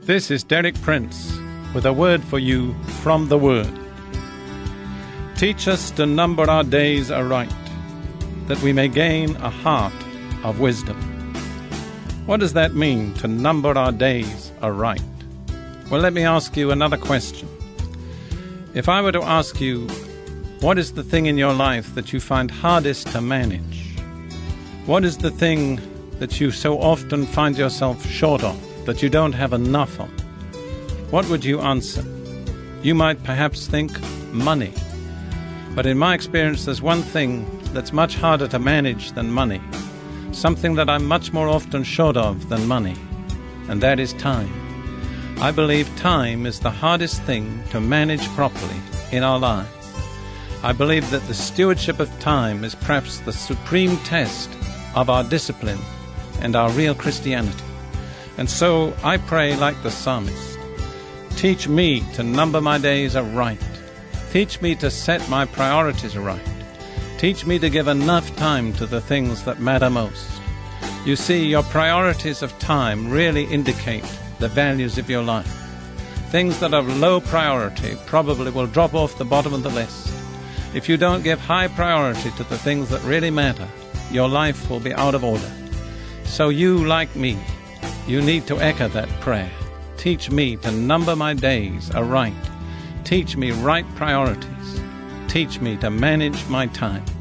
This is Derek Prince with a word for you from the Word. Teach us to number our days aright, that we may gain a heart of wisdom. What does that mean, to number our days aright? Well, let me ask you another question. If I were to ask you, what is the thing in your life that you find hardest to manage? What is the thing that you so often find yourself short of, that you don't have enough of? What would you answer? You might perhaps think money. But in my experience, there's one thing that's much harder to manage than money, something that I'm much more often short of than money, and that is time. I believe time is the hardest thing to manage properly in our lives. I believe that the stewardship of time is perhaps the supreme test of our discipline and our real Christianity. And so I pray like the psalmist, teach me to number my days aright. Teach me to set my priorities aright. Teach me to give enough time to the things that matter most. You see, your priorities of time really indicate the values of your life. Things that are of low priority probably will drop off the bottom of the list. If you don't give high priority to the things that really matter, your life will be out of order. So you, like me, you need to echo that prayer. Teach me to number my days aright. Teach me right priorities. Teach me to manage my time.